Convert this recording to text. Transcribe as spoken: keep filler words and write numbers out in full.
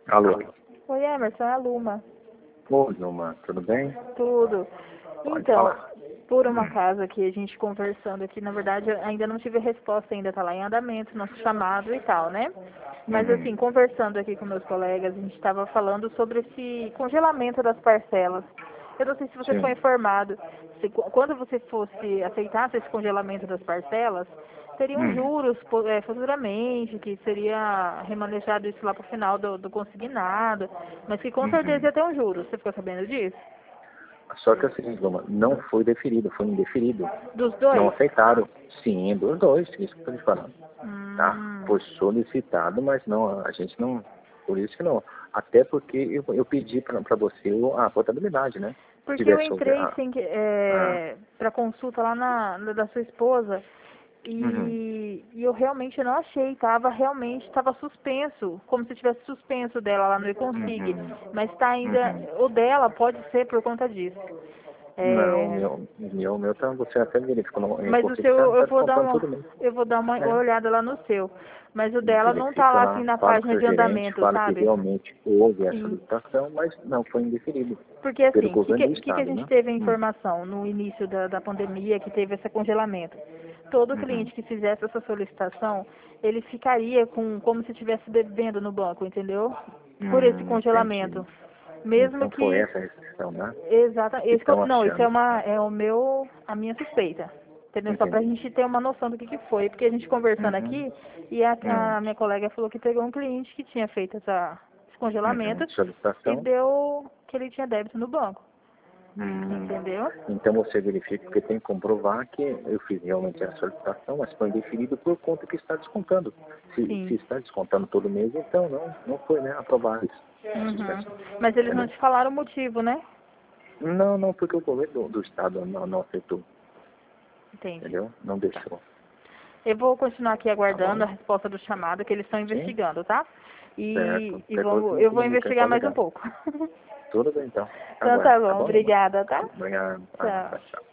Alô. Oi, Emerson, é a Luma. Oi, Luma, tudo bem? Tudo. Pode Então, falar. por uma Hum. casa aqui, a gente conversando aqui, na verdade, eu ainda não tive resposta ainda, tá lá em andamento, nosso chamado e tal, né? Mas Uhum. assim, conversando aqui com meus colegas, a gente estava falando sobre esse congelamento das parcelas. Eu não sei se você foi Sim. informado, se qu- quando você fosse aceitasse esse congelamento das parcelas, teriam Hum. juros po- eh, futuramente, que seria remanejado isso lá para o final do, do consignado, mas que com certeza Uhum. ia ter um juros. Você ficou sabendo disso? Só que é o seguinte, Luma, não foi deferido, foi indeferido. Dos Não dois? aceitaram. Sim, dos dois, isso que eu tô te falando. Tá? Hum. Foi solicitado, mas não, a gente não. Por isso que não. Até porque eu, eu pedi para você a portabilidade, né? Se Porque eu tivesse houver. entrei Ah, sem que, ah. é, para consulta lá na, na da sua esposa Uhum. e, e eu realmente não achei, tava realmente, estava suspenso, como se tivesse suspenso dela lá no e-consig, Uhum. mas está ainda, Uhum. o dela pode ser por conta disso. Não, É, meu, meu, meu tá, você até verificou, não, eu mas o consigo seu, estar eu tá vou dar descontando uma, tudo mesmo. eu vou dar uma É. olhada lá no seu, mas o dela não tá Verifica lá assim lá, na fala com o página seu de gerente, andamento, fala que sabe? realmente houve a Sim. solicitação, mas não foi indeferido Porque pelo assim, o que, governo que, do que que a estado, gente né? teve a Hum. informação no início da, da pandemia que teve esse congelamento? Todo Uhum. cliente que fizesse essa solicitação, ele ficaria com como se estivesse devendo no banco, entendeu? Por esse Hum, entendi. congelamento. Mesmo Então foi que essa a restrição, né? exata, Que esse, co- estão não, isso é achando. uma é o meu a minha suspeita. Entendeu? Só pra Entendi. gente ter uma noção do que que foi, porque a gente conversando Uhum. aqui e a, Hum. a minha colega falou que pegou um cliente que tinha feito essa, esse Uhum. congelamento e Solicitação. deu que ele tinha débito no banco. Hum. Entendeu? Então você verifica, porque tem que comprovar que eu fiz realmente a solicitação, mas foi indeferido por conta que está descontando. Se, se Sim. está descontando todo mês, então não, não foi, né, aprovado isso. Uhum. Suspensão. Mas eles não Entendeu? te falaram o motivo, né? Não, não, porque o governo do, do estado não, não aceitou, Entendi. entendeu? Não Tá. deixou, Eu vou continuar aqui tá aguardando bom? a resposta do chamado que eles estão Sim, investigando, tá? certo. E, e Qualquer coisa vou, me eu vou comunica, investigar pode mais um ligar. pouco. Tudo bem então. Então Aguardo, tá tá bom, bom, Luma? obrigada, tá? Obrigado. Ah, Tchau. tchau, tchau.